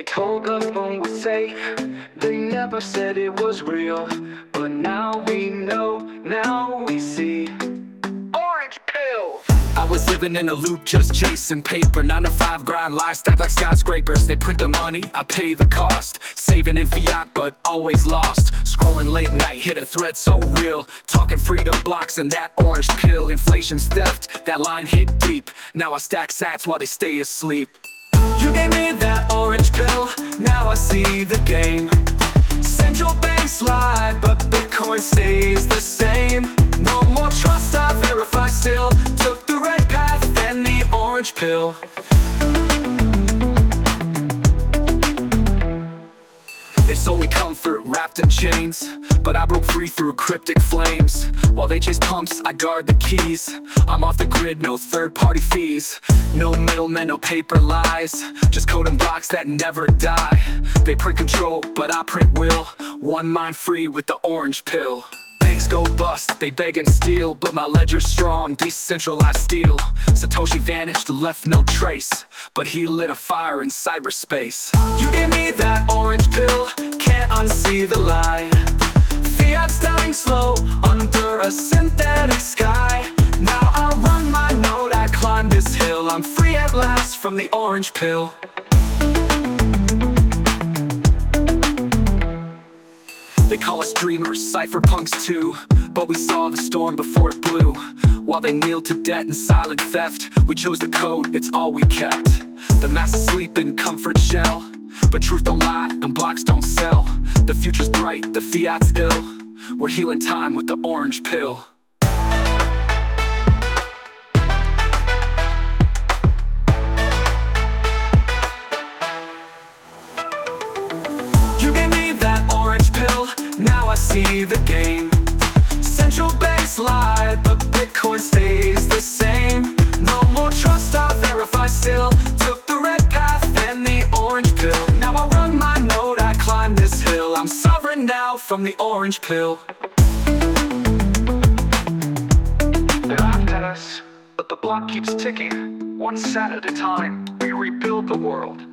They told the phone was safe, they never said it was real. But now we know, now we see. Orange pill. I was living in a loop, just chasing paper. 9 to 5 grind, life stacked like skyscrapers. They print the money, I pay the cost. Saving in fiat, but always lost. Scrolling late night, hit a thread so real. Talking freedom blocks and that orange pill. Inflation's theft, that line hit deep. Now I stack sats while they stay asleep. You gave me that orange pill, now I see the game. Central banks lie, but Bitcoin stays the same. No more trust, I verify still. Took the red path and the orange pill. They sold me comfort wrapped in chains, but I broke free through cryptic flames. While they chase pumps, I guard the keys. I'm off the grid, no third-party fees. No middlemen, no paper lies. Just code and blocks that never die. They print control, but I print will. One mind free with the orange pill. Banks go bust, they beg and steal, but my ledger's strong, decentralized steel. Satoshi vanished, left no trace, but he lit a fire in cyberspace. You gave me that orange pill, can't unsee the lie. Fiat's dying slow, under a synthetic sky. Now I run my node, I climb this hill. I'm free at last from the orange pill. They call us dreamers, cypherpunks too, but we saw the storm before it blew. While they kneeled to debt and silent theft, we chose the code, it's all we kept. The masses sleep in comfort shell, but truth don't lie and blocks don't sell. The future's bright, the fiat's ill. We're healing time with the orange pill. Now I see the game. Central banks lie, but Bitcoin stays the same. No more trust, I verify still. Took the red path and the orange pill. Now I run my node, I climb this hill. I'm sovereign now from the orange pill. They laughed at us, but the block keeps ticking. One sat at a time, we rebuild the world.